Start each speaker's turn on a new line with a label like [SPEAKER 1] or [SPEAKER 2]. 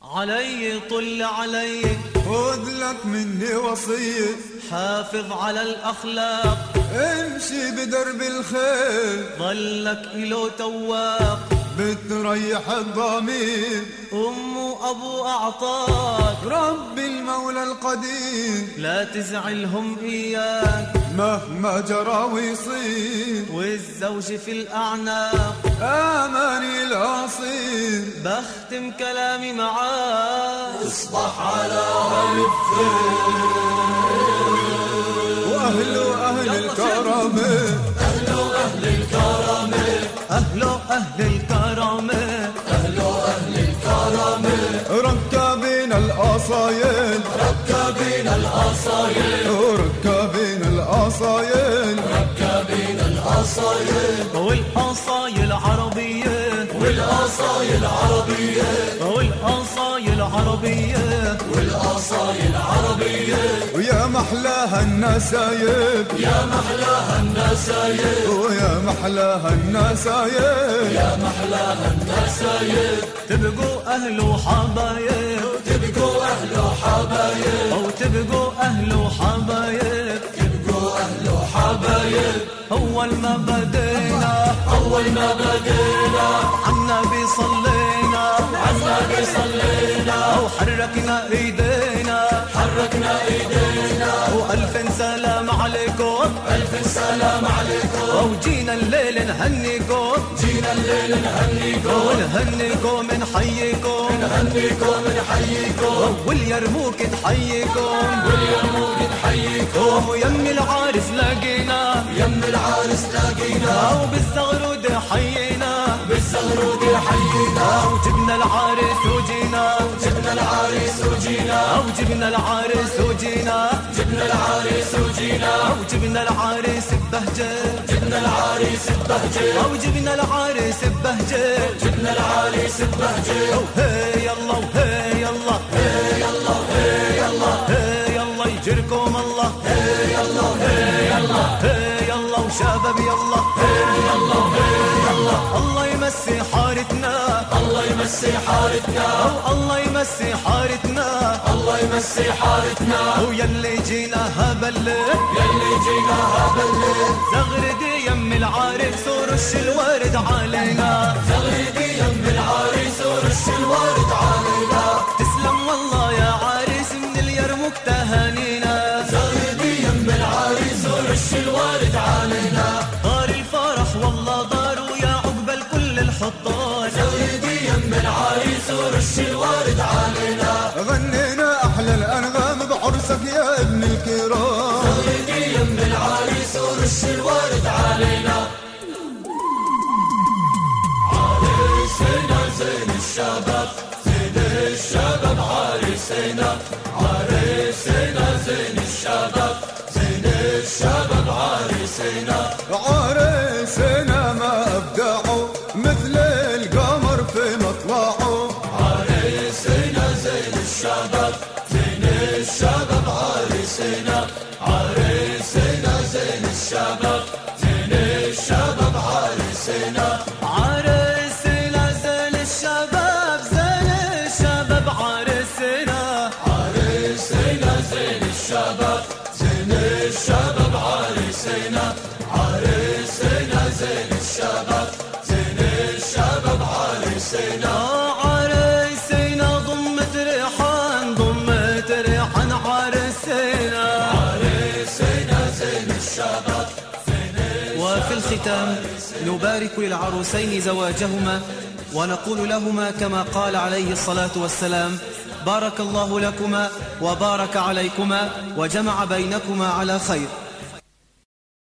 [SPEAKER 1] علي طل علي،
[SPEAKER 2] خذ لك مني وصية،
[SPEAKER 1] حافظ على الأخلاق،
[SPEAKER 2] امشي بدرب الخير،
[SPEAKER 1] ظلك إلو تواق،
[SPEAKER 2] بتريح الضمير،
[SPEAKER 1] أم وأبو أعطاك،
[SPEAKER 2] ربي المولى القدير،
[SPEAKER 1] لا تزعلهم إياك
[SPEAKER 2] مهما جرى ويصير،
[SPEAKER 1] والزوج في الأعناق،
[SPEAKER 2] آماني الأصيل،
[SPEAKER 1] بختم كلامي معاك،
[SPEAKER 3] اصبح على الخير،
[SPEAKER 2] وأهل الكرامة،
[SPEAKER 3] أهل الكرامة،
[SPEAKER 1] أهل الكرامة،
[SPEAKER 3] أهل الكرامة،
[SPEAKER 2] ركابين الأصايل،
[SPEAKER 3] ركابين الأصايل،
[SPEAKER 2] ركابين الأصايل،
[SPEAKER 3] ركابين الأصايل،
[SPEAKER 1] والأصايل عربية،
[SPEAKER 3] والأصايل عربية،
[SPEAKER 1] والأصايل عربية،
[SPEAKER 3] والأصايل عربية،
[SPEAKER 2] ويا محلاها النسايب،
[SPEAKER 3] يا محلاها النسايب،
[SPEAKER 2] ويا محلاها النسايب،
[SPEAKER 3] يا محلاها النسايب،
[SPEAKER 1] تبقوا أهل وحبايب،
[SPEAKER 3] تبقوا أهل وحبايب،
[SPEAKER 1] أو تبقوا أهل وحبايب،
[SPEAKER 3] تبقوا أهل وحبايب،
[SPEAKER 1] أول ما بدينا،
[SPEAKER 3] أول ما بدينا،
[SPEAKER 1] عالنبي صلينا،
[SPEAKER 3] عالنبي صلينا،
[SPEAKER 1] وحركنا إيدينا،
[SPEAKER 3] حركنا إيدينا،
[SPEAKER 1] وألف سلام عليكم،
[SPEAKER 3] ألف سلام عليكم،
[SPEAKER 1] وجينا الليل نهنيكم،
[SPEAKER 3] جينا الليل نهنيكم،
[SPEAKER 1] ونهنيكم نحييكم،
[SPEAKER 3] نهنيكم نحييكم،
[SPEAKER 1] واليرموك تحييكم،
[SPEAKER 3] واليرموك تحييكم،
[SPEAKER 1] ويم العارس لقينا،
[SPEAKER 3] يم العارس لاقينا،
[SPEAKER 1] وبالزغرود حيينا،
[SPEAKER 3] بالزغرود حيينا،
[SPEAKER 1] وجبنا العارس وجينا،
[SPEAKER 3] جبنا العريس وجينا،
[SPEAKER 1] وجبنا العارس وجينا،
[SPEAKER 3] جبنا العريس وجينا،
[SPEAKER 1] وجبنا العارس ببهجة،
[SPEAKER 3] جبنا العريس ببهجة،
[SPEAKER 1] وجبنا العارس ببهجة،
[SPEAKER 3] جبنا العريس ببهجة،
[SPEAKER 1] وهي يلا وهي يلا،
[SPEAKER 3] هي يلا هي يلا،
[SPEAKER 1] هي يلا يجركم الله،
[SPEAKER 3] هي يلا هي يلا،
[SPEAKER 1] هي يلا وشباب يلا،
[SPEAKER 3] هي يلا هي يلا،
[SPEAKER 1] الله يمسي حارتنا،
[SPEAKER 3] الله يمسي حارتنا،
[SPEAKER 1] الله يمسي حارتنا،
[SPEAKER 3] الله يمسي حارتنا،
[SPEAKER 1] ويلي جينا هبلة،
[SPEAKER 3] يلي جينا هبلة،
[SPEAKER 1] زغردي يم العارس ورش الورد علينا،
[SPEAKER 3] زغردي يم العريس ورش الورد علينا،
[SPEAKER 1] تسلم والله يا عارس من اليرموك تهانينا،
[SPEAKER 3] زغردي يم العريس ورش الورد علينا،
[SPEAKER 1] دار الفرح والله دار ويا عقبال كل الحطان،
[SPEAKER 3] زغردي يم العريس ورش الورد علينا،
[SPEAKER 2] غنينا أحلى الأنغام بعرسك يا ابن الكرام،
[SPEAKER 3] زغردي يم العريس ورش الورد علينا، عريسنا زين الشباب، زين الشباب عريسنا، عريسنا زين الشباب، زين الشباب عريسنا،
[SPEAKER 2] عريسنا ما أبدعوا مثل القمر في مطلعه،
[SPEAKER 3] عريسنا زين الشباب، زين الشباب عريسنا، عريسنا زين الشباب، زين الشباب عريسنا،
[SPEAKER 1] عريسنا زين الشباب، زين الشباب عريسنا،
[SPEAKER 3] عريسنا زين الشباب، زين الشباب عريسنا، عريسنا زين الشباب، زين الشباب عريسنا،
[SPEAKER 1] عريسنا ضمت ريحان، ضمت ريحان عريسنا،
[SPEAKER 3] عريسنا زين الشباب،
[SPEAKER 1] وفي الختام نبارك للعروسين زواجهما، ونقول لهما كما قال عليه الصلاة والسلام: بارك الله لكما وبارك عليكما وجمع بينكما على خير.